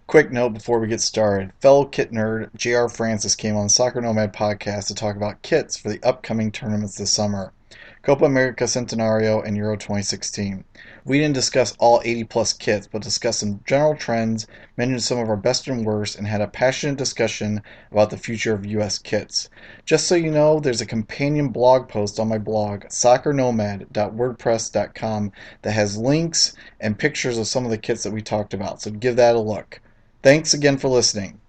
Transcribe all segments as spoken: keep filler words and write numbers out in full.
Quick note before we get started. Fellow kit nerd J R Francis came on the Soccer Nomad podcast to talk about kits for the upcoming tournaments this summer, Copa America Centenario and Euro twenty sixteen. We didn't discuss all eighty plus kits, but discussed some general trends, mentioned some of our best and worst, and had a passionate discussion about the future of U S kits. Just so you know, there's a companion blog post on my blog, soccer nomad dot wordpress dot com, that has links and pictures of some of the kits that we talked about, so give that a look. Thanks again for listening.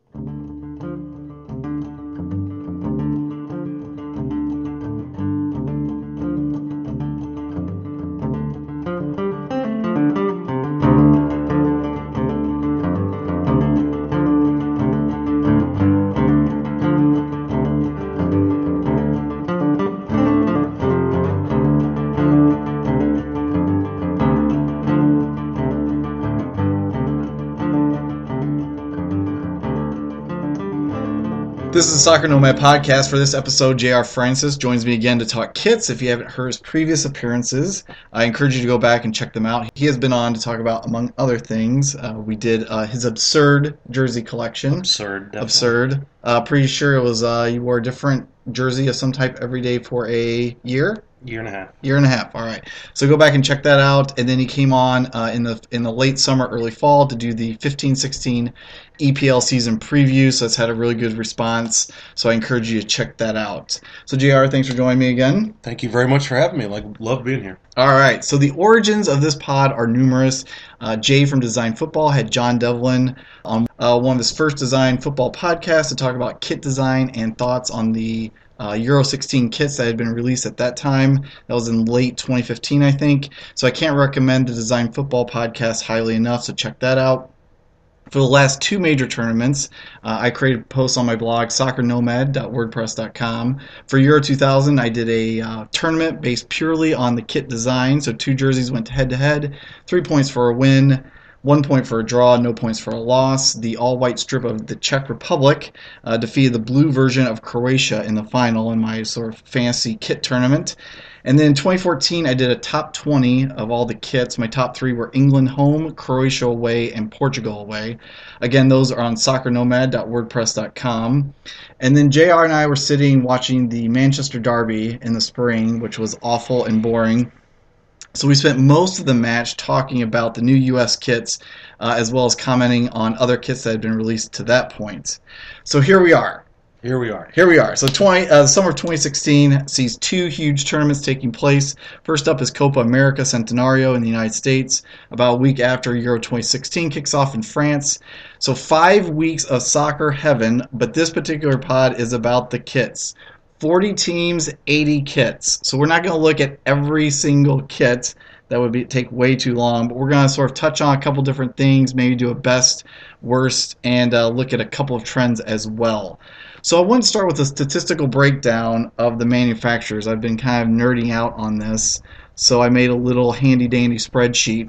This is the Soccer Nomad podcast. For this episode, J R Francis joins me again to talk kits. If you haven't heard his previous appearances, I encourage you to go back and check them out. He has been on to talk about, among other things, uh, we did uh, his absurd jersey collection. Absurd. Definitely. Absurd. Uh, pretty sure it was uh, you wore a different jersey of some type every day for a year? Year and a half. Year and a half. All right. So go back and check that out. And then he came on uh, in the in the late summer, early fall to do the fifteen sixteen E P L season preview. So it's had a really good response. So I encourage you to check that out. So J R, thanks for joining me again. Thank you very much for having me. Like, love being here. All right. So the origins of this pod are numerous. Uh, Jay from Design Football had John Devlin on uh, one of his first Design Football podcasts to talk about kit design and thoughts on the Uh, Euro sixteen kits that had been released at that time. That was in late twenty fifteen, I think. So I can't recommend the Design Football podcast highly enough, so check that out. For the last two major tournaments, uh, I created posts on my blog, soccer nomad dot wordpress dot com. For Euro two thousand, I did a uh, tournament based purely on the kit design. So two jerseys went head-to-head, three points for a win, one point for a draw, no points for a loss. The all-white strip of the Czech Republic uh, defeated the blue version of Croatia in the final in my sort of fantasy kit tournament. And then in twenty fourteen, I did a top twenty of all the kits. My top three were England home, Croatia away, and Portugal away. Again, those are on soccer nomad dot wordpress dot com. And then J R and I were sitting watching the Manchester Derby in the spring, which was awful and boring. So we spent most of the match talking about the new U S kits, uh, as well as commenting on other kits that had been released to that point. So here we are. Here we are. Here we are. So twenty, uh, the summer of twenty sixteen sees two huge tournaments taking place. First up is Copa America Centenario in the United States, about a week after Euro twenty sixteen kicks off in France. So five weeks of soccer heaven, but this particular pod is about the kits. forty teams, eighty kits. So we're not going to look at every single kit. That would be take way too long. But we're going to sort of touch on a couple different things, maybe do a best, worst, and uh, look at a couple of trends as well. So I want to start with a statistical breakdown of the manufacturers. I've been kind of nerding out on this, so I made a little handy-dandy spreadsheet.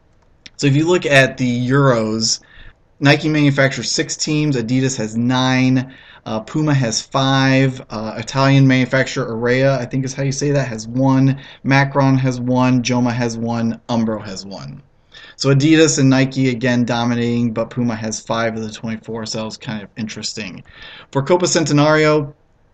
So if you look at the Euros, Nike manufactures six teams, Adidas has nine, Uh, Puma has five. Uh, Italian manufacturer Area, I think is how you say that, has one. Macron has one. Joma has one. Umbro has one. So Adidas and Nike again dominating, but Puma has five of the twenty-four, so that was kind of interesting. For Copa Centenario,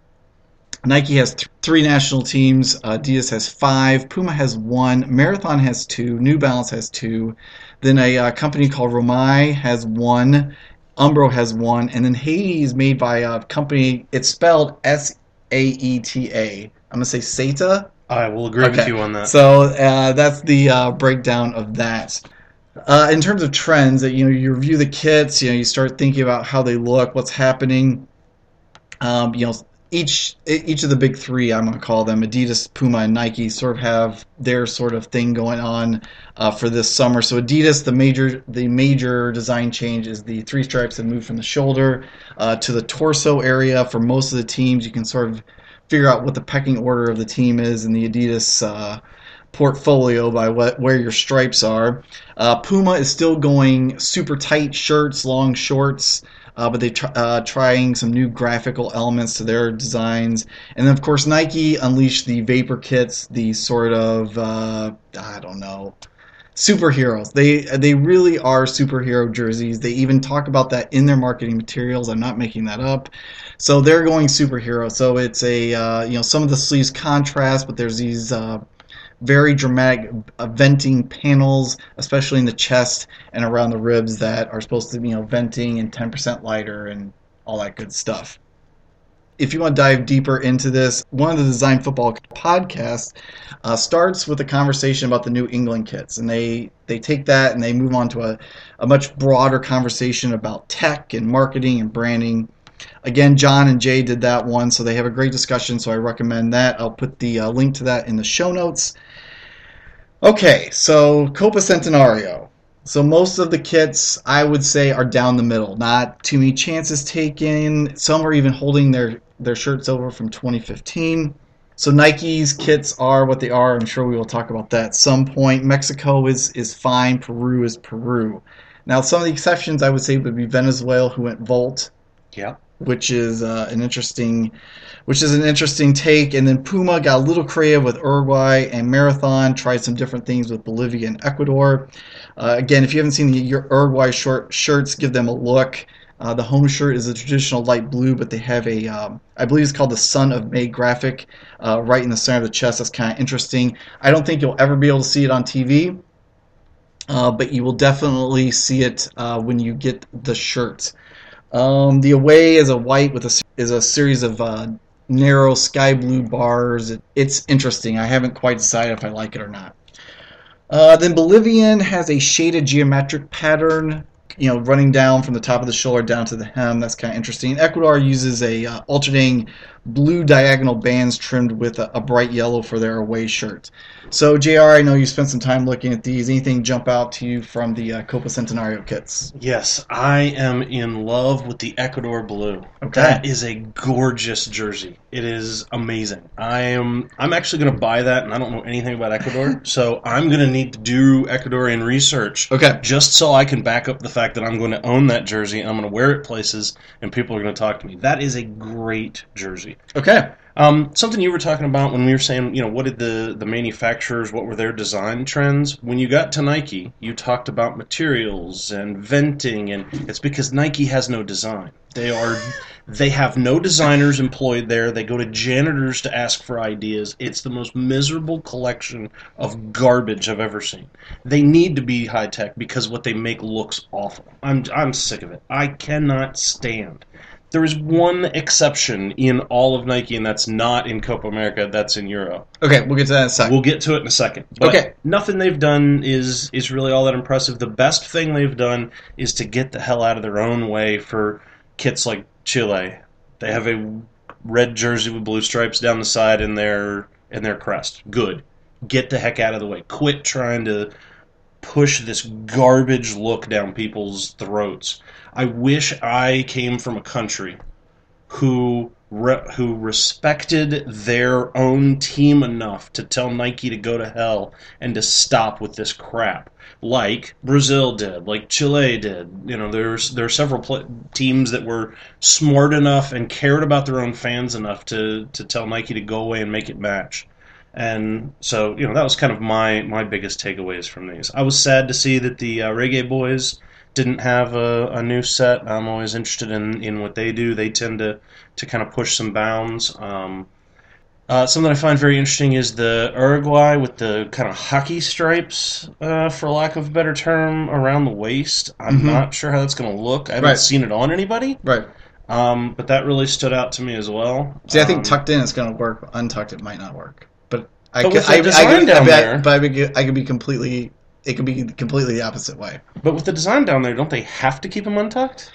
Nike has th- three national teams. Uh, Adidas has five. Puma has one. Marathon has two. New Balance has two. Then a uh, company called Romai has one. Umbro has one, and then Haiti is made by a company, it's spelled S A E T A. I'm going to say SATA. I will agree okay. with you on that. So uh, that's the uh, breakdown of that. Uh, in terms of trends, you know, you review the kits, you know, you start thinking about how they look, what's happening. Um, you know, each each of the big three, I'm going to call them, Adidas, Puma, and Nike, sort of have their sort of thing going on uh, for this summer. So Adidas, the major the major design change is the three stripes that move from the shoulder uh, to the torso area. For most of the teams, you can sort of figure out what the pecking order of the team is in the Adidas uh, portfolio by what where your stripes are. Uh, Puma is still going super tight shirts, long shorts. uh, but they're tr- uh, trying some new graphical elements to their designs. And then, of course, Nike unleashed the Vapor kits, the sort of, uh, I don't know, superheroes. They they really are superhero jerseys. They even talk about that in their marketing materials. I'm not making that up. So they're going superhero. So it's a uh, you know some of the sleeves contrast, but there's these uh, very dramatic uh, venting panels, especially in the chest and around the ribs that are supposed to be you know venting and ten percent lighter and all that good stuff. If you want to dive deeper into this, one of the Design Football podcasts uh, starts with a conversation about the New England kits, and they, they take that and they move on to a, a much broader conversation about tech and marketing and branding. Again, John and Jay did that one, so they have a great discussion, so I recommend that. I'll put the uh, link to that in the show notes. Okay, so Copa Centenario. So most of the kits, I would say, are down the middle. Not too many chances taken. Some are even holding their, their shirts over from twenty fifteen. So Nike's kits are what they are. I'm sure we will talk about that at some point. Mexico is, is fine. Peru is Peru. Now, some of the exceptions, I would say, would be Venezuela, who went Volt. Yeah. Which is uh, an interesting, which is an interesting take. And then Puma got a little creative with Uruguay, and Marathon tried some different things with Bolivia and Ecuador. Uh, again, if you haven't seen the Uruguay short shirts, give them a look. Uh, the home shirt is a traditional light blue, but they have a, um, I believe it's called the Son of May graphic uh, right in the center of the chest. That's kind of interesting. I don't think you'll ever be able to see it on T V, uh, but you will definitely see it uh, when you get the shirt. Um, the away is a white with a is a series of uh, narrow sky blue bars. It, it's interesting. I haven't quite decided if I like it or not. Uh, then Bolivian has a shaded geometric pattern, you know, running down from the top of the shoulder down to the hem. That's kind of interesting. Ecuador uses a uh, alternating blue diagonal bands trimmed with a, a bright yellow for their away shirt. So, J R, I know you spent some time looking at these. Anything jump out to you from the uh, Copa Centenario kits? Yes, I am in love with the Ecuador blue. Okay. That is a gorgeous jersey. It is amazing. I am I'm actually going to buy that, and I don't know anything about Ecuador, so I'm going to need to do Ecuadorian research. Okay. Just so I can back up the fact that I'm going to own that jersey and I'm going to wear it places and people are going to talk to me. That is a great jersey. Okay. Um, something you were talking about when we were saying, you know, what did the, the manufacturers, what were their design trends? When you got to Nike, you talked about materials and venting, and it's because Nike has no design. They are, they have no designers employed there. They go to janitors to ask for ideas. It's the most miserable collection of garbage I've ever seen. They need to be high tech because what they make looks awful. I'm I'm sick of it. I cannot stand. There is one exception in all of Nike, and that's not in Copa America. That's in Euro. Okay, we'll get to that in a second. We'll get to it in a second. But Okay. nothing they've done is is really all that impressive. The best thing they've done is to get the hell out of their own way for kits like Chile. They have a red jersey with blue stripes down the side in their in their crest. Good. Get the heck out of the way. Quit trying to push this garbage look down people's throats. I wish I came from a country who re- who respected their own team enough to tell Nike to go to hell and to stop with this crap, like Brazil did, like Chile did. You know, there's there are several pl- teams that were smart enough and cared about their own fans enough to to tell Nike to go away and make it match. And so, you know, that was kind of my, my biggest takeaways from these. I was sad to see that the uh, Reggae Boys didn't have a, a new set. I'm always interested in, in what they do. They tend to, to kind of push some bounds. Um, uh, something I find very interesting is the Uruguay with the kind of hockey stripes, uh, for lack of a better term, around the waist. I'm Mhm. not sure how that's going to look. I haven't Right. seen it on anybody, Right. um, but that really stood out to me as well. See, I think Um, tucked in is going to work. Untucked, it might not work. But I But could, with the I, design I could, down I, there- but I, could, I could be completely. It could be completely the opposite way. But with the design down there, don't they have to keep them untucked?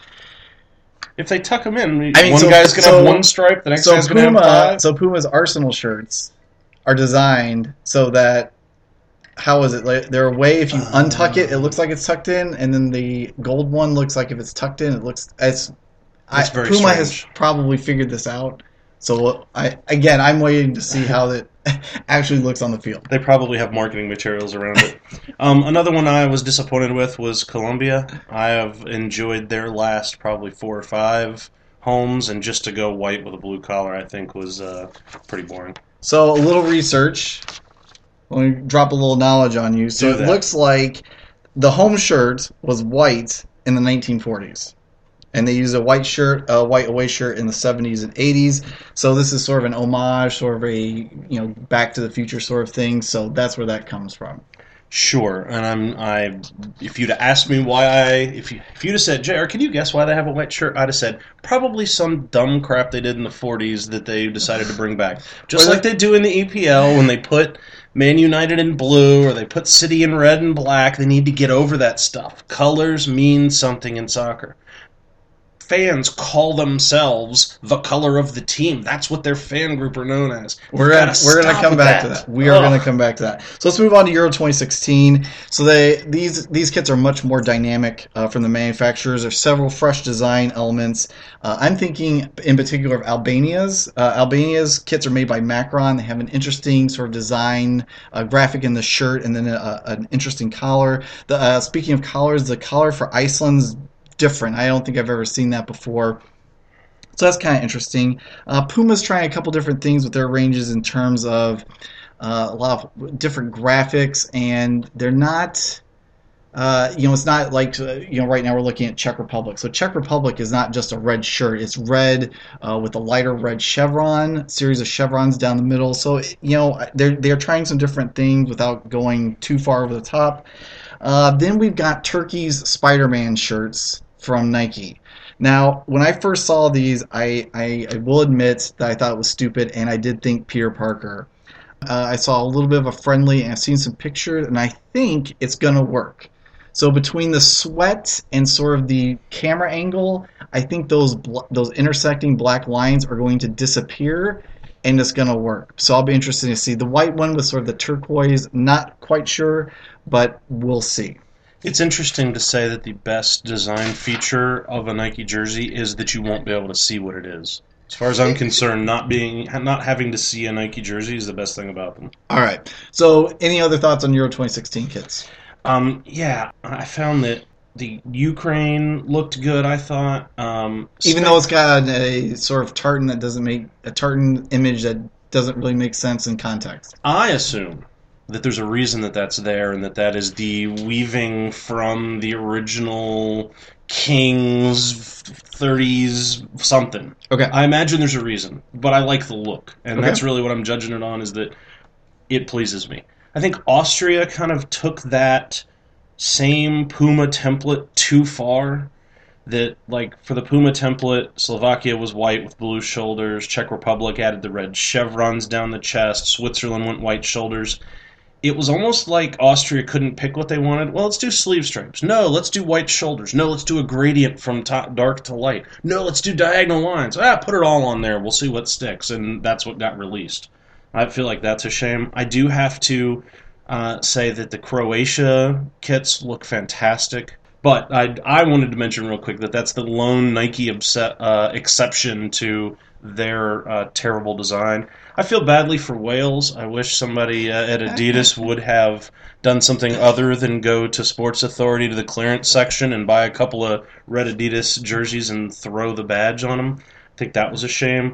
If they tuck them in, I mean, one so- guy's going to so- have one stripe, the next So guy's going to have Puma, five. so Puma's Arsenal shirts are designed so that how is it? Like, they're a way if you untuck it, it looks like it's tucked in, and then the gold one looks like if it's tucked in, it looks it's. That's I, very Puma has strange. probably figured this out. So I again, I'm waiting to see how it actually looks on the field. They probably have marketing materials around it. Um, another one I was disappointed with was Colombia. I have enjoyed their last probably four or five homes, and just to go white with a blue collar, I think was uh, pretty boring. So a little research. let me drop a little knowledge on you. So Do it that. looks like the home shirt was white in the nineteen forties. And they used a white shirt, a white away shirt in the seventies and eighties. So this is sort of an homage, sort of a, you know, Back to the Future sort of thing. So that's where that comes from. Sure, and I'm I. If you'd asked me why I, if you if you'd have said, J R, can you guess why they have a white shirt? I'd have said probably some dumb crap they did in the forties that they decided to bring back, just Or like they do in the E P L when they put Man United in blue or they put City in red and black. They need to get over that stuff. Colors mean something in soccer. Fans call themselves the color of the team. That's what their fan group are known as. We're We've gonna gotta we're gonna stop come with back to that. We are Ugh. gonna come back to that. So let's move on to Euro twenty sixteen. So they these these kits are much more dynamic uh, from the manufacturers. There's several fresh design elements. Uh, I'm thinking in particular of Albania's. Uh, Albania's kits are made by Macron. They have an interesting sort of design uh, graphic in the shirt, and then a, an interesting collar. The uh, speaking of collars, the collar for Iceland's different. I don't think I've ever seen that before. So that's kind of interesting. Uh, Puma's trying a couple different things with their ranges in terms of uh, a lot of different graphics, and they're not, uh, you know, it's not like, uh, you know, right now we're looking at Czech Republic. So Czech Republic is not just a red shirt. It's red uh, with a lighter red chevron, series of chevrons down the middle. So, you know, they're, they're trying some different things without going too far over the top. Uh, then we've got Turkey's Spider-Man shirts from Nike. Now, when I first saw these, I, I, I will admit that I thought it was stupid, and I did think Peter Parker. Uh, I saw a little bit of a friendly, and I've seen some pictures, and I think it's going to work. So between the sweat and sort of the camera angle, I think those bl- those intersecting black lines are going to disappear, and it's going to work. So I'll be interested to see. The white one with sort of the turquoise, not quite sure, but we'll see. It's interesting to say that the best design feature of a Nike jersey is that you won't be able to see what it is. As far as I'm concerned, not being not having to see a Nike jersey is the best thing about them. All right. So any other thoughts on Euro twenty sixteen kits? Um, yeah, I found that the Ukraine looked good, I thought. Um, Even though it's got a sort of tartan that doesn't make a tartan image that doesn't really make sense in context. I assume that there's a reason that that's there, and that that is the weaving from the original King's thirties something. Okay. I imagine there's a reason, but I like the look, and Okay. that's really what I'm judging it on, is that it pleases me. I think Austria kind of took that same Puma template too far. That, like, for the Puma template, Slovakia was white with blue shoulders, Czech Republic added the red chevrons down the chest, Switzerland went white shoulders. It was almost like Austria couldn't pick what they wanted. Well, let's do sleeve stripes. No, let's do white shoulders. No, let's do a gradient from top, dark to light. No, let's do diagonal lines. Ah, put it all on there. We'll see what sticks. And that's what got released. I feel like that's a shame. I do have to uh, say that the Croatia kits look fantastic. But I, I wanted to mention real quick that that's the lone Nike obse- uh, exception to their uh, terrible design. I feel badly for Wales. I wish somebody uh, at Adidas would have done something other than go to Sports Authority to the clearance section and buy a couple of red Adidas jerseys and throw the badge on them. I think that was a shame.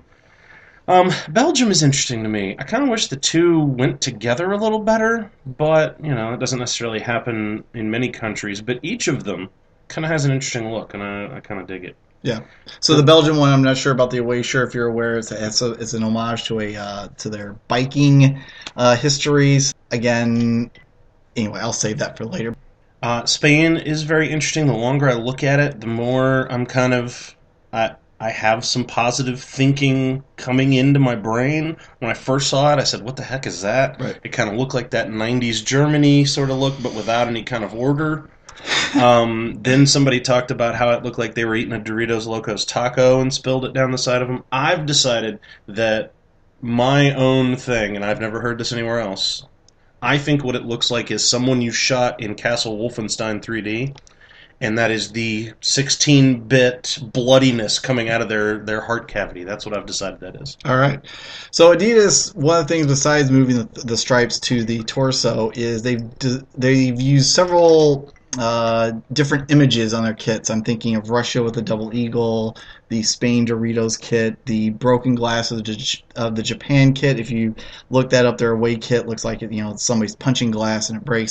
Um, Belgium is interesting to me. I kind of wish the two went together a little better, but, you know, it doesn't necessarily happen in many countries. But each of them kind of has an interesting look, and I, I kind of dig it. Yeah. So the Belgian one, I'm not sure about the away shirt. If you're aware, it's a, it's, a, it's an homage to a uh, to their biking uh, histories. Again, anyway, I'll save that for later. Uh, Spain is very interesting. The longer I look at it, the more I'm kind of I I have some positive thinking coming into my brain. When I first saw it, I said, "What the heck is that?" Right. It kind of looked like that nineties Germany sort of look, but without any kind of order. um, then somebody talked about how it looked like they were eating a Doritos Locos taco and spilled it down the side of them. I've decided that my own thing, and I've never heard this anywhere else, I think what it looks like is someone you shot in Castle Wolfenstein three D, and that is the sixteen-bit bloodiness coming out of their, their heart cavity. That's what I've decided that is. All right. So Adidas, one of the things besides moving the, the stripes to the torso is they've they've used several uh, different images on their kits. I'm thinking of Russia with the double eagle, the Spain Doritos kit, the broken glass of the, of the Japan kit. If you look that up, their away kit looks like, you know, somebody's punching glass and it breaks.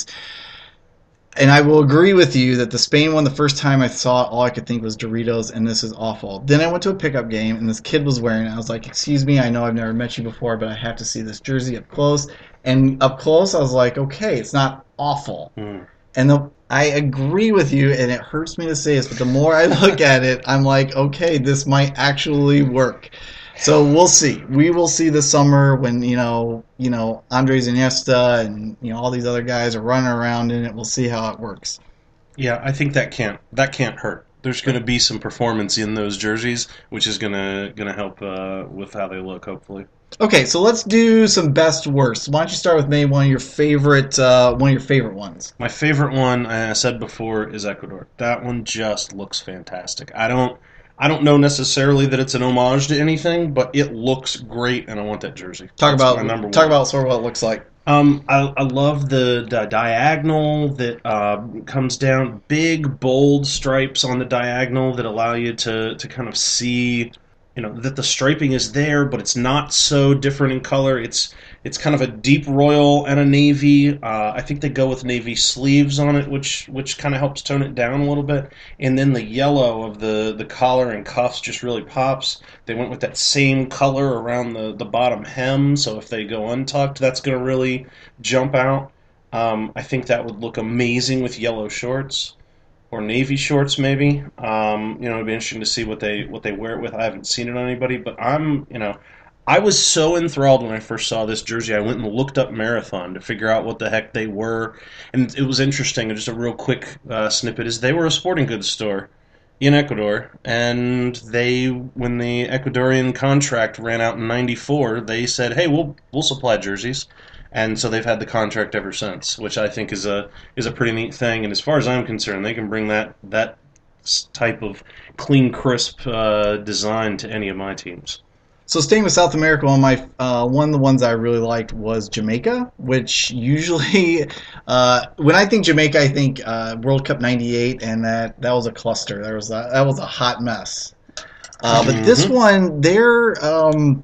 And I will agree with you that the Spain one, the first time I saw it, all I could think was Doritos, and this is awful. Then I went to a pickup game, and this kid was wearing it. I was like, excuse me, I know I've never met you before, but I have to see this jersey up close. And up close, I was like, okay, it's not awful. Mm. And the, I agree with you, and it hurts me to say this, but the more I look at it, I'm like, okay, this might actually work. So we'll see. We will see this summer when, you know, you know, Andres Iniesta and, you know, all these other guys are running around in it. We'll see how it works. Yeah, I think that can't that can't hurt. There's going to be some performance in those jerseys, which is going to going to help uh, with how they look, hopefully. Okay, so let's do some best worst. Why don't you start with maybe one of your favorite uh, one of your favorite ones? My favorite one, I said before, is Ecuador. That one just looks fantastic. I don't. I don't know necessarily that it's an homage to anything, but it looks great, and I want that jersey. Talk That's about talk one. about sort of what it looks like. Um, I, I love the, the diagonal that uh, comes down, big bold stripes on the diagonal that allow you to to kind of see, you know, that the striping is there, but it's not so different in color. It's it's kind of a deep royal and a navy. Uh, I think they go with navy sleeves on it, which which kind of helps tone it down a little bit. And then the yellow of the, the collar and cuffs just really pops. They went with that same color around the, the bottom hem, so if they go untucked, that's going to really jump out. Um, I think that would look amazing with yellow shorts. Or navy shorts, maybe. Um, you know, it'd be interesting to see what they what they wear it with. I haven't seen it on anybody, but I'm, you know, I was so enthralled when I first saw this jersey. I went and looked up Marathon to figure out what the heck they were, and it was interesting. Just a real quick uh, snippet is they were a sporting goods store in Ecuador, and they, when the Ecuadorian contract ran out in ninety-four, they said, "Hey, we'll we'll supply jerseys." And so they've had the contract ever since, which I think is a is a pretty neat thing. And as far as I'm concerned, they can bring that that type of clean, crisp uh, design to any of my teams. So staying with South America, one of my uh, one of the ones I really liked was Jamaica, which usually uh, when I think Jamaica, I think uh, World Cup ninety-eight, and that, that was a cluster. There was a, that was a hot mess. Uh, but mm-hmm. this one, they're um,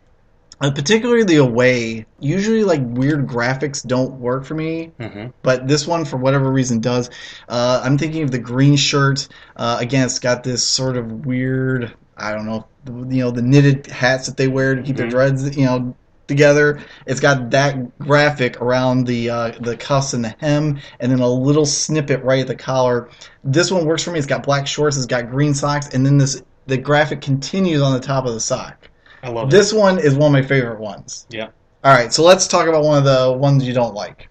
Uh, particularly the away, usually like weird graphics don't work for me, mm-hmm. but this one for whatever reason does. Uh, I'm thinking of the green shirt. Uh, again, it's got this sort of weird, I don't know, you know, the knitted hats that they wear to keep mm-hmm. their dreads, you know, together. It's got that graphic around the uh, the cuffs and the hem, and then a little snippet right at the collar. This one works for me. It's got black shorts. It's got green socks, and then this the graphic continues on the top of the sock. I love this it. one is one of my favorite ones. Yeah. All right, so let's talk about one of the ones you don't like.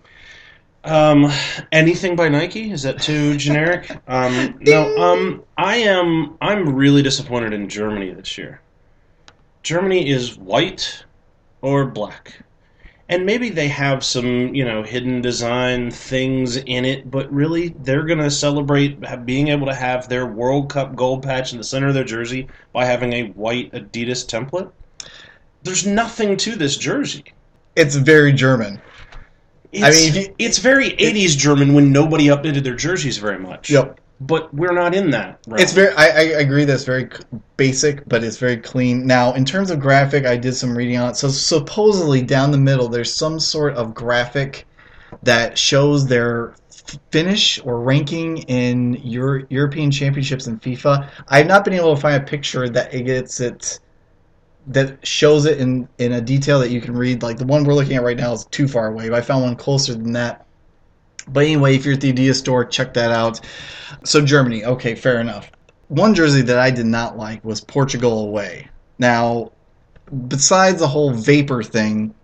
Um, anything by Nike? Is that too generic? um, no. Um, I am. I'm really disappointed in Germany this year. Germany is white or black, and maybe they have some, you know, hidden design things in it, but really they're gonna celebrate being able to have their World Cup gold patch in the center of their jersey by having a white Adidas template. There's nothing to this jersey. It's very German. It's, I mean, you, it's very eighties German when nobody updated their jerseys very much. Yep. But we're not in that realm. It's very. I, I agree that it's very basic, but it's very clean. Now, in terms of graphic, I did some reading on it. So supposedly down the middle, there's some sort of graphic that shows their finish or ranking in Euro, European Championships and FIFA. I've not been able to find a picture that it gets it. that shows it in, in a detail that you can read. Like the one we're looking at right now is too far away, but I found one closer than that. But anyway, if you're at the Adidas store, check that out. So Germany, okay, fair enough. One jersey that I did not like was Portugal away. Now, besides the whole vapor thing,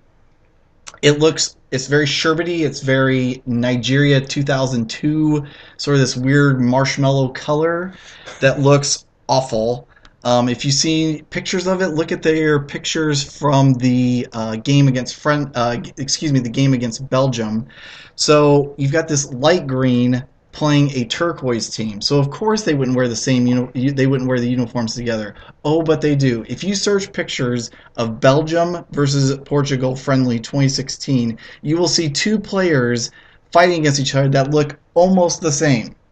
it looks, it's very sherbety, it's very Nigeria two thousand two, sort of this weird marshmallow color that looks awful. Um, if you see pictures of it, look at their pictures from the uh, game against friend, uh, excuse me, the game against Belgium. So you've got this light green playing a turquoise team. So of course they wouldn't wear the same, uni- they wouldn't wear the uniforms together. Oh, but they do. If you search pictures of Belgium versus Portugal friendly twenty sixteen, you will see two players fighting against each other that look almost the same.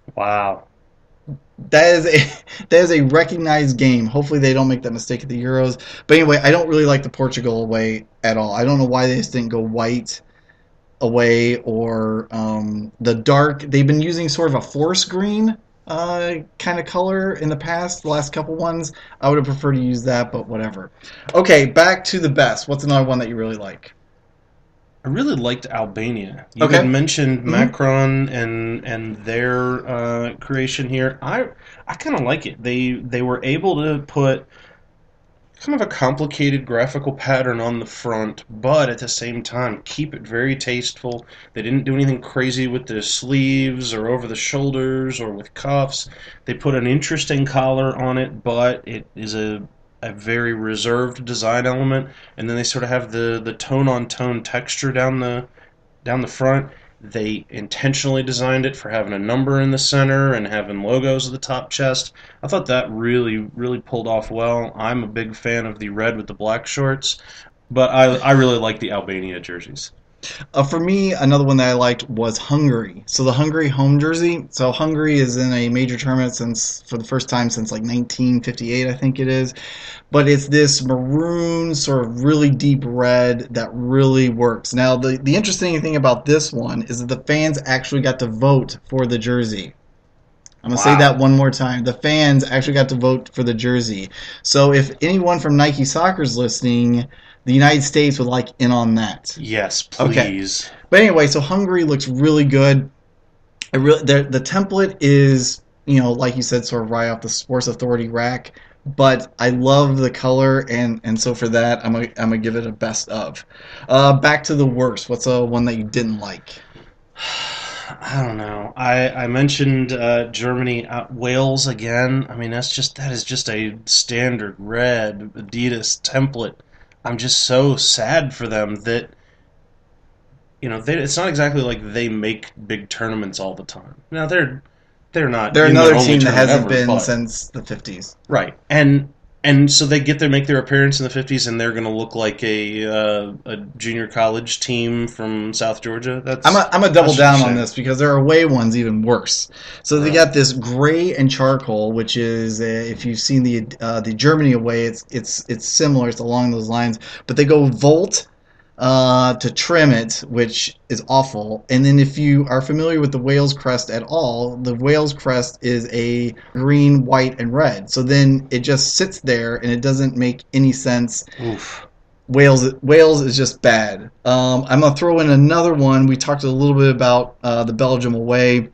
Wow. That is a that is a recognized game. Hopefully they don't make that mistake at the Euros. But anyway, I don't really like the Portugal away at all. I don't know why they just didn't go white away or um, the dark. They've been using sort of a forest green uh, kind of color in the past. The last couple ones, I would have preferred to use that, but whatever. Okay, back to the best. What's another one that you really like? I really liked Albania. You Okay. had mentioned Hmm. Macron and and their uh, creation here. I I kind of like it. They they were able to put kind of a complicated graphical pattern on the front, but at the same time keep it very tasteful. They didn't do anything crazy with the sleeves or over the shoulders or with cuffs. They put an interesting collar on it, but it is a a very reserved design element, and then they sort of have the the tone on tone texture down the down the front. They intentionally designed it for having a number in the center and having logos at the top chest. I thought that really, really pulled off well. I'm a big fan of the red with the black shorts, but I, I really like the Albania jerseys. Uh, for me, another one that I liked was Hungary. So the Hungary home jersey. So Hungary is in a major tournament since for the first time since like nineteen fifty-eight, I think it is. But it's this maroon sort of really deep red that really works. Now the the interesting thing about this one is that the fans actually got to vote for the jersey. I'm gonna say that Wow. one more time. The fans actually got to vote for the jersey. So if anyone from Nike Soccer is listening, the United States would like in on that. Yes, Okay. please. But anyway, so Hungary looks really good. I really the the template is, you know, like you said, sort of right off the Sports Authority rack. But I love the color, and and so for that, I'm gonna I'm gonna give it a best of. Uh, back to the worst. What's a one that you didn't like? I don't know. I I mentioned uh, Germany, uh, Wales again. I mean, that's just that is just a standard red Adidas template. I'm just so sad for them that you know, they, it's not exactly like they make big tournaments all the time. Now they're they're not They're in their another only team that tournament hasn't ever, been but since the fifties. right. And and so they get there, make their appearance in the fifties, and they're going to look like a uh, a junior college team from South Georgia. I'm That's a, I'm a double that's just a down on shame. this because there are away ones even worse. So they Right. got this gray and charcoal, which is uh, if you've seen the uh, the Germany away, it's it's it's similar. It's along those lines, but they go Volt uh, to trim it, which is awful. And then if you are familiar with the Wales crest at all, the Wales crest is a green, white, and red. So then it just sits there and it doesn't make any sense. Oof. Wales Wales is just bad. Um, I'm gonna throw in another one. We talked a little bit about uh, the Belgium away.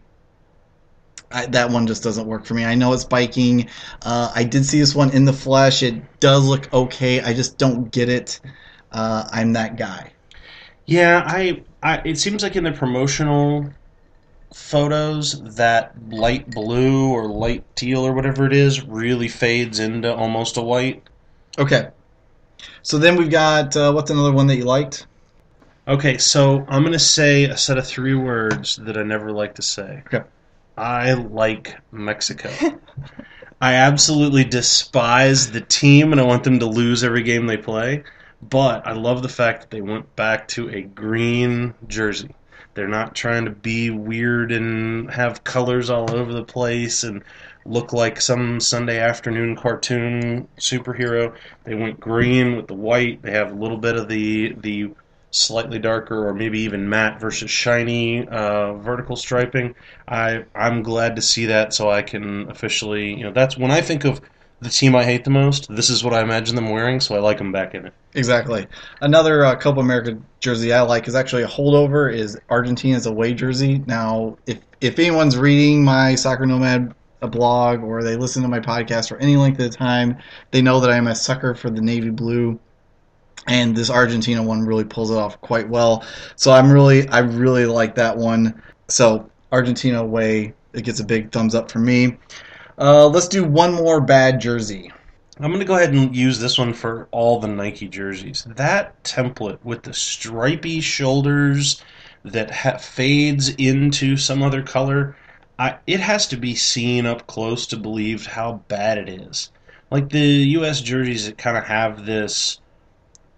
I, that one just doesn't work for me. I know it's biking. Uh, I did see this one in the flesh. It does look okay. I just don't get it. Uh, I'm that guy. Yeah, I, I. It seems like in the promotional photos, that light blue or light teal or whatever it is really fades into almost a white. Okay. So then we've got uh, what's another one that you liked? Okay, so I'm gonna say a set of three words that I never like to say. Okay. I like Mexico. I absolutely despise the team and I want them to lose every game they play. But I love the fact that they went back to a green jersey. They're not trying to be weird and have colors all over the place and look like some Sunday afternoon cartoon superhero. They went green with the white. They have a little bit of the the slightly darker or maybe even matte versus shiny uh, vertical striping. I I'm glad to see that so I can officially, you know, that's when I think of the team I hate the most. This is what I imagine them wearing, so I like them back in it. Exactly. Another uh, Copa America jersey I like is actually a holdover. Is Argentina's away jersey. Now, if if anyone's reading my Soccer Nomad a blog or they listen to my podcast for any length of time, they know that I am a sucker for the navy blue, and this Argentina one really pulls it off quite well. So I'm really I really like that one. So Argentina away, it gets a big thumbs up for me. Uh, let's do one more bad jersey. I'm going to go ahead and use this one for all the Nike jerseys. That template with the stripy shoulders that ha- fades into some other color, I, it has to be seen up close to believe how bad it is. Like the U S jerseys that kind of have this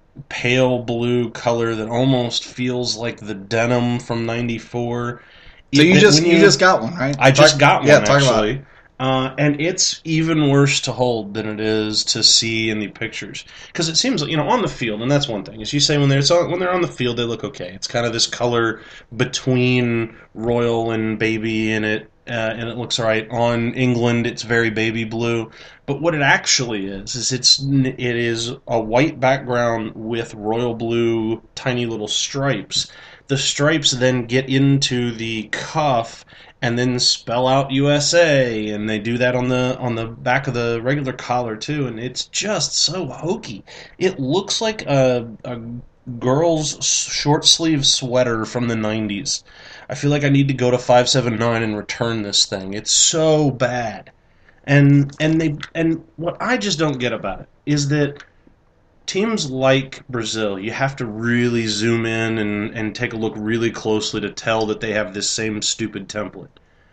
pale blue color that almost feels like the denim from ninety-four. So you It- just when you, just got one, right? I just Talk- got one, yeah, talk about it. actually. Uh, and it's even worse to hold than it is to see in the pictures, because it seems like, you know, on the field, and that's one thing. As you say, when they're on, when they're on the field, they look okay. It's kind of this color between royal and baby, and it uh, and it looks all right. On England, it's very baby blue. But what it actually is is it's it is a white background with royal blue tiny little stripes. The stripes then get into the cuff and then spell out U S A, and they do that on the on the back of the regular collar too, and it's just so hokey. It looks like a, a girl's short sleeve sweater from the nineties. I feel like I need to go to five seven nine and return this thing. It's so bad. And and they and what I just don't get about it is that teams like Brazil, you have to really zoom in and, and take a look really closely to tell that they have this same stupid template.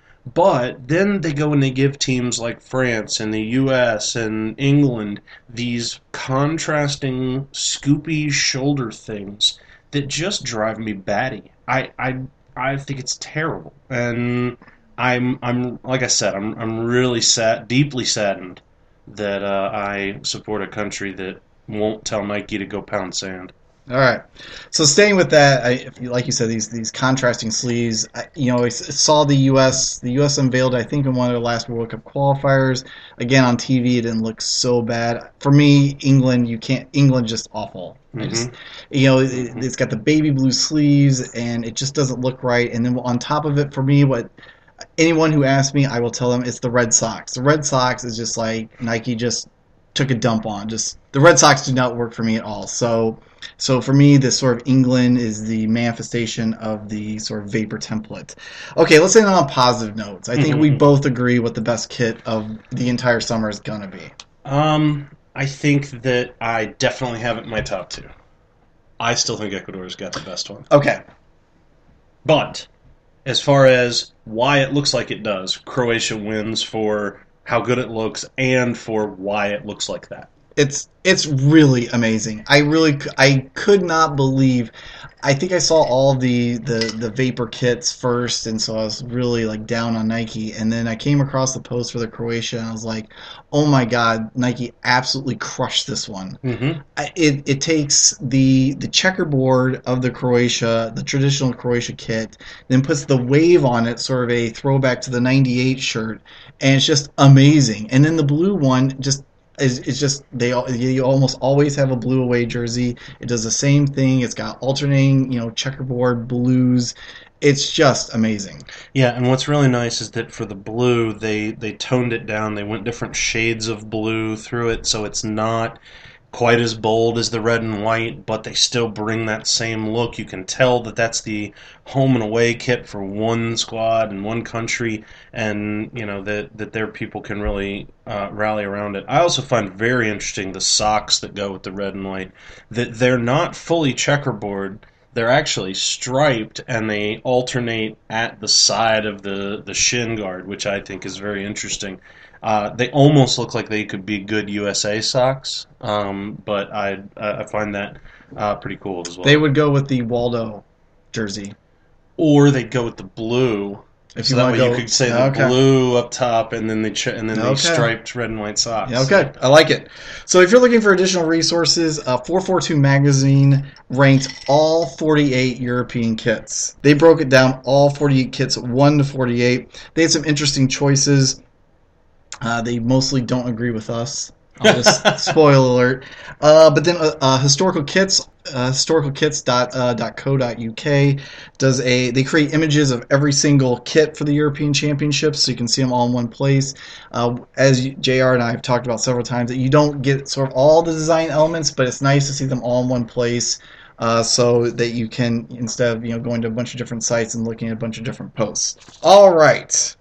But then they go and they give teams like France and the U S and England these contrasting scoopy shoulder things that just drive me batty. I I I think it's terrible. And I'm I'm like I said, I'm I'm really sad, deeply saddened that uh, I support a country that won't tell Nike to go pound sand. All right. So staying with that, I, like you said, these these contrasting sleeves. I, you know, I s- saw the U S. The U S unveiled, I think, in one of their last World Cup qualifiers. Again on T V, it didn't look so bad. For me, England, you can't. England just awful. I just, you know, it, it's got the baby blue sleeves, and it just doesn't look right. And then on top of it, for me, what anyone who asks me, I will tell them it's the Red Sox. The Red Sox is just like Nike just took a dump on. Just the Red Sox do not work for me at all. So. So for me, this sort of England is the manifestation of the sort of vapor template. Okay, let's end on positive notes. I think we both agree what the best kit of the entire summer is going to be. Um, I think that I definitely have it in my top two. I still think Ecuador's got the best one. Okay. But as far as why it looks like it does, Croatia wins for how good it looks and for why it looks like that. It's it's really amazing. I really I could not believe. I think I saw all the, the, the vapor kits first, and so I was really like down on Nike. And then I came across the post for the Croatia, and I was like, "Oh my God, Nike absolutely crushed this one." Mm-hmm. I- It it takes the the checkerboard of the Croatia, the traditional Croatia kit, then puts the wave on it, sort of a throwback to the ninety-eight shirt, and it's just amazing. And then the blue one just. It's, it's just they you almost always have a blue away jersey. It does the same thing. It's got alternating, you know, checkerboard blues. It's just amazing. Yeah, and what's really nice is that for the blue, they they toned it down. They went different shades of blue through it, so it's not quite as bold as the red and white, but they still bring that same look. You can tell that that's the home and away kit for one squad and one country, and you know that that their people can really uh, rally around it. I also find very interesting the socks that go with the red and white. That they're not fully checkerboard. They're actually striped, and they alternate at the side of the, the shin guard, which I think is very interesting. Uh, they almost look like they could be good U S A socks, um, but I I find that uh, pretty cool as well. They would go with the Waldo jersey. Or they'd go with the blue. If so you that want way to go, you could say the okay. blue up top, and then they ch- and then Okay. they striped red and white socks. Yeah, okay, I like it. So if you're looking for additional resources, uh, four forty-two Magazine ranked all forty-eight European kits. They broke it down, all forty-eight kits, one to forty-eight. They had some interesting choices. Uh, they mostly don't agree with us. I'll just spoil alert. Uh, but then uh, uh, historical kits, uh, historical kits dot co dot uk does a. They create images of every single kit for the European Championships, so you can see them all in one place. Uh, as you, J R and I have talked about several times, that you don't get sort of all the design elements, but it's nice to see them all in one place. Uh, so that you can, instead of you know going to a bunch of different sites and looking at a bunch of different posts. All right.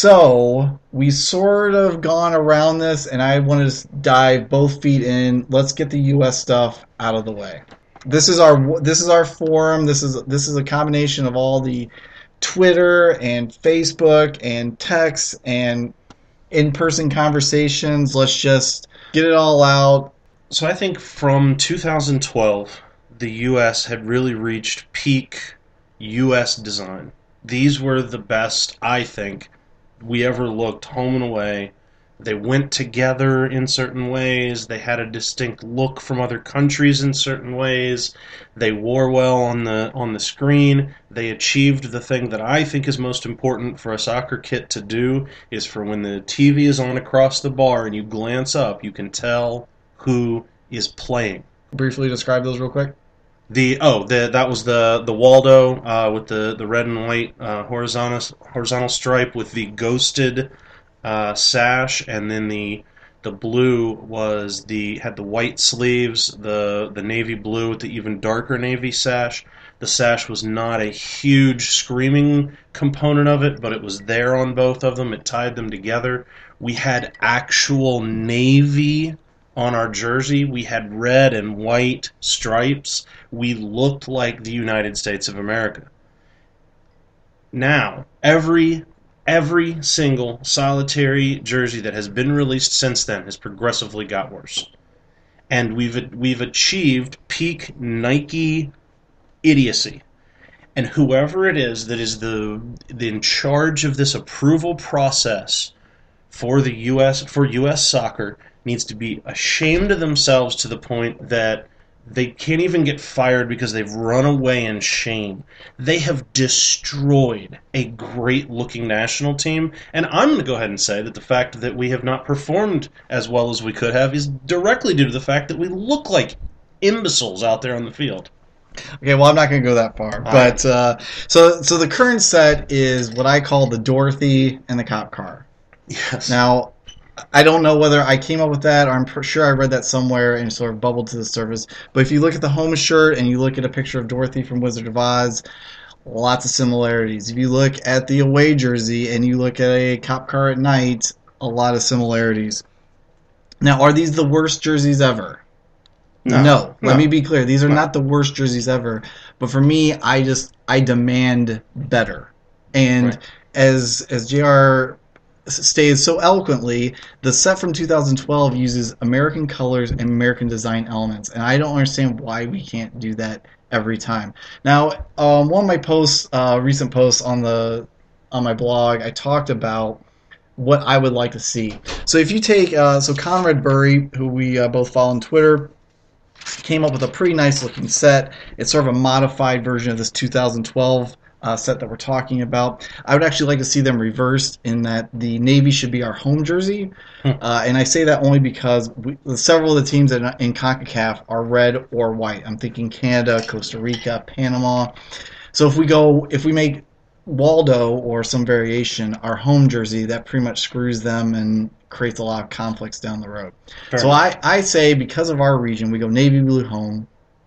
So we sort of gone around this, and I wanted to dive both feet in. Let's get the U S stuff out of the way. This is our this is our forum. This is this is a combination of all the Twitter and Facebook and text and in-person conversations. Let's just get it all out. So I think from two thousand twelve, the U S had really reached peak U S design. These were the best, I think, we ever looked home and away. They went together in certain ways. They had a distinct look from other countries in certain ways. They wore well on the on the screen. They achieved the thing that I think is most important for a soccer kit to do, is for when the T V is on across the bar and you glance up, you can tell who is playing. Briefly describe those real quick. The oh, the that was the the Waldo uh, with the, the red and white uh, horizontal horizontal stripe with the ghosted uh, sash, and then the the blue was the had the white sleeves, the the navy blue with the even darker navy sash. The sash was not a huge screaming component of it, but it was there on both of them. It tied them together. We had actual navy on our jersey. We had red and white stripes. We looked like the United States of America. Now, every every single solitary jersey that has been released since then has progressively got worse. And we've we've achieved peak Nike idiocy. And whoever it is that is the, the in charge of this approval process for the U S for U S soccer needs to be ashamed of themselves to the point that they can't even get fired because they've run away in shame. They have destroyed a great-looking national team, and I'm going to go ahead and say that the fact that we have not performed as well as we could have is directly due to the fact that we look like imbeciles out there on the field. Okay, well, I'm not going to go that far, but uh, so so the current set is what I call the Dorothy and the cop car. Yes. Now, I don't know whether I came up with that, or I'm pr- sure I read that somewhere and sort of bubbled to the surface. But if you look at the home shirt and you look at a picture of Dorothy from Wizard of Oz, lots of similarities. If you look at the away jersey and you look at a cop car at night, a lot of similarities. Now, are these the worst jerseys ever? No. No. Let No. me be clear. These are No. not the worst jerseys ever. But for me, I just I demand better. And Right. as as J R stated so eloquently, the set from two thousand twelve uses American colors and American design elements, and I don't understand why we can't do that every time. Now, um, one of my posts, uh, recent posts on the on my blog, I talked about what I would like to see. So if you take, uh, so Conrad Burry, who we uh, both follow on Twitter, came up with a pretty nice looking set. It's sort of a modified version of this two thousand twelve uh, set that we're talking about. I would actually like to see them reversed in that the navy should be our home jersey. Uh, and I say that only because we, several of the teams in, in CONCACAF are red or white. I'm thinking Canada, Costa Rica, Panama. So if we go, if we make Waldo or some variation our home jersey, that pretty much screws them and creates a lot of conflicts down the road. Fair so enough. I, I say because of our region, we go navy blue home,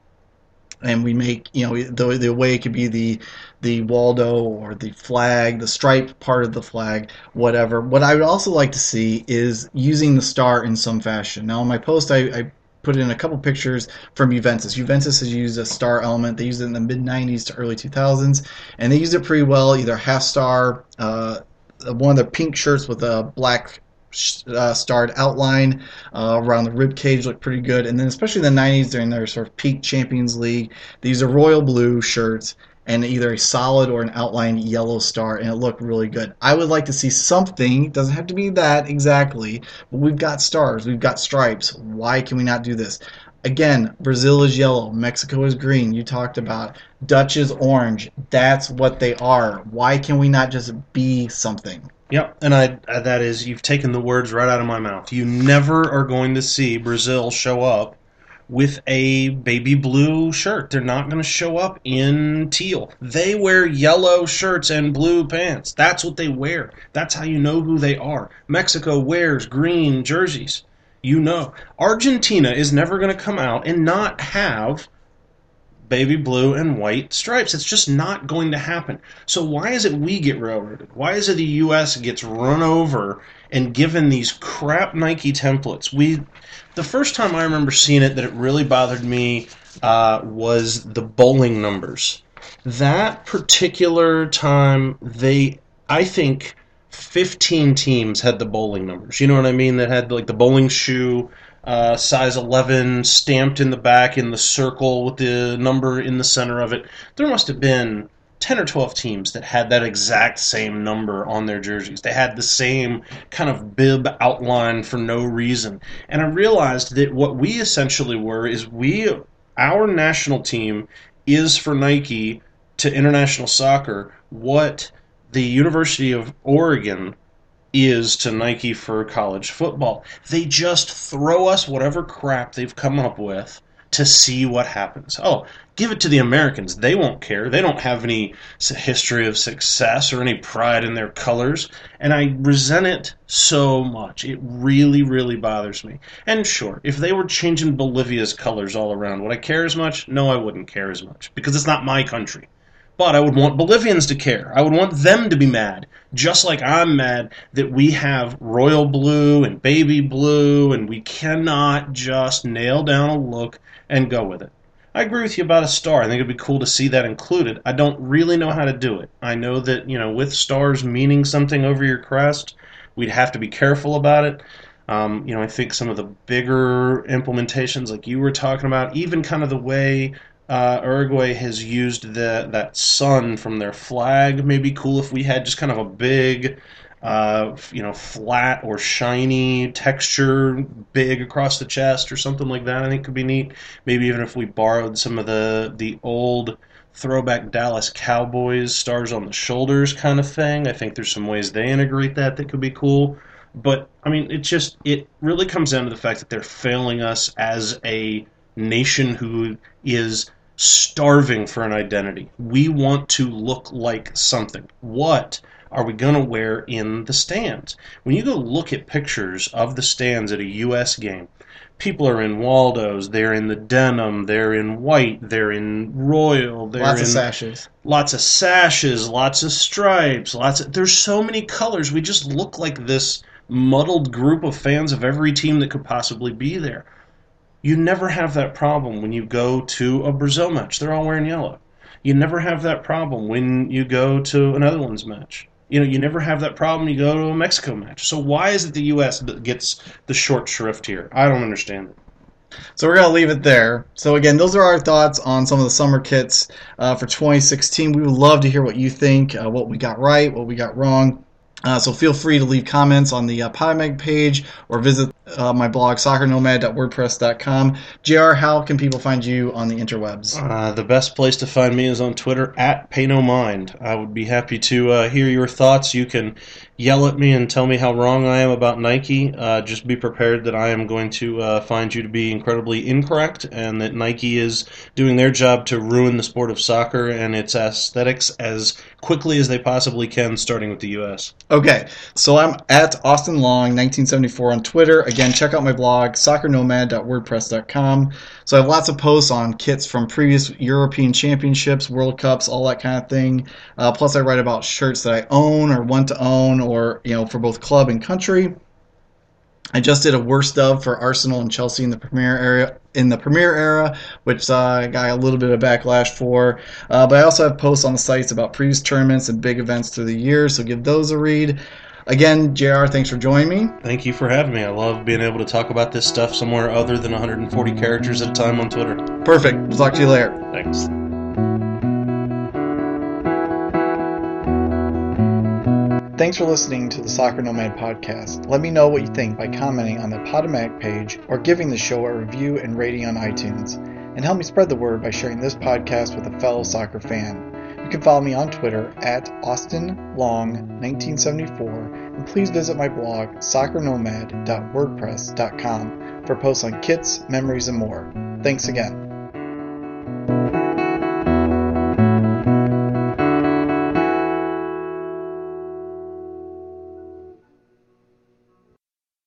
and we make, you know, the, the way it could be the the Waldo or the flag, the stripe part of the flag, whatever. What I would also like to see is using the star in some fashion. Now, in my post, I, I put in a couple pictures from Juventus. Juventus has used a star element. They used it in the mid nineties to early two thousands, and they used it pretty well, either half star, uh, one of the pink shirts with a black uh, starred outline uh, around the rib cage looked pretty good. And then especially in the nineties during their sort of peak Champions League, they used a royal blue shirt and either a solid or an outlined yellow star, and it looked really good. I would like to see something. It doesn't have to be that exactly, but we've got stars, we've got stripes. Why can we not do this? Again, Brazil is yellow, Mexico is green. You talked about Dutch is orange. That's what they are. Why can we not just be something? Yep, and I, I that is, you've taken the words right out of my mouth. You never are going to see Brazil show up with a baby blue shirt. They're not going to show up in teal. They wear yellow shirts and blue pants. That's what they wear. That's how you know who they are. Mexico wears green jerseys. You know. Argentina is never going to come out and not have baby blue and white stripes. It's just not going to happen. So why is it we get railroaded? Why is it the U S gets run over and given these crap Nike templates? We, the first time I remember seeing it that it really bothered me uh, was the bowling numbers. That particular time, they, I think, fifteen teams had the bowling numbers. You know what I mean? That had like the bowling shoe, uh, size eleven stamped in the back in the circle with the number in the center of it. There must have been ten or twelve teams that had that exact same number on their jerseys. They had the same kind of bib outline for no reason. And I realized that what we essentially were is we, our national team is for Nike to international soccer what the University of Oregon is to Nike for college football. They just throw us whatever crap they've come up with to see what happens. Oh, give it to the Americans. They won't care. They don't have any history of success or any pride in their colors, and I resent it so much. It really, really bothers me. And sure, if they were changing Bolivia's colors all around, would I care as much? No, I wouldn't care as much, because it's not my country. But I would want Bolivians to care. I would want them to be mad, just like I'm mad that we have royal blue and baby blue, and we cannot just nail down a look and go with it. I agree with you about a star. I think it'd be cool to see that included. I don't really know how to do it. I know that, you know, with stars meaning something over your crest, we'd have to be careful about it. Um, you know, I think some of the bigger implementations, like you were talking about, even kind of the way Uh, Uruguay has used the, that sun from their flag. May be cool if we had just kind of a big, uh, you know, flat or shiny texture, big across the chest or something like that. I think could be neat. Maybe even if we borrowed some of the the old throwback Dallas Cowboys stars on the shoulders kind of thing. I think there's some ways they integrate that that could be cool. But I mean, it just it really comes down to the fact that they're failing us as a nation who is starving for an identity. We want to look like something. What are we going to wear in the stands? When you go look at pictures of the stands at a U S game, people are in Waldos, they're in the denim, they're in white, they're in royal, they're Lots in of sashes. Lots of sashes, lots of stripes, lots of there's so many colors. We just look like this muddled group of fans of every team that could possibly be there. You never have that problem when you go to a Brazil match. They're all wearing yellow. You never have that problem when you go to a Netherlands match. You know, you never have that problem when you go to a Mexico match. So why is it the U S that gets the short shrift here? I don't understand it. So we're going to leave it there. So again, those are our thoughts on some of the summer kits uh, for twenty sixteen. We would love to hear what you think, uh, what we got right, what we got wrong. Uh, so feel free to leave comments on the uh, Podomatic page or visit uh, my blog, soccer nomad dot wordpress dot com. J R, how can people find you on the interwebs? Uh, the best place to find me is on Twitter, at PayNoMind. I would be happy to uh, hear your thoughts. You can yell at me and tell me how wrong I am about Nike. Uh, just be prepared that I am going to uh, find you to be incredibly incorrect, and that Nike is doing their job to ruin the sport of soccer and its aesthetics as quickly as they possibly can, starting with the U S. Okay, so I'm at Austin Long nineteen seventy-four on Twitter. Again, check out my blog, soccer nomad dot wordpress dot com. So I have lots of posts on kits from previous European Championships, World Cups, all that kind of thing. Uh, plus, I write about shirts that I own or want to own, or you know, for both club and country. I just did a worst of for Arsenal and Chelsea in the Premier area in the Premier era, which uh, I got a little bit of backlash for. Uh, but I also have posts on the sites about previous tournaments and big events through the years, so give those a read. Again, J R, thanks for joining me. Thank you for having me. I love being able to talk about this stuff somewhere other than one hundred forty characters at a time on Twitter. Perfect. We'll talk to you later. Thanks. Thanks for listening to the Soccer Nomad podcast. Let me know what you think by commenting on the Podomatic page or giving the show a review and rating on iTunes. And help me spread the word by sharing this podcast with a fellow soccer fan. You can follow me on Twitter at Austin Long nineteen seventy-four, and please visit my blog, soccer nomad dot wordpress dot com, for posts on kits, memories, and more. Thanks again.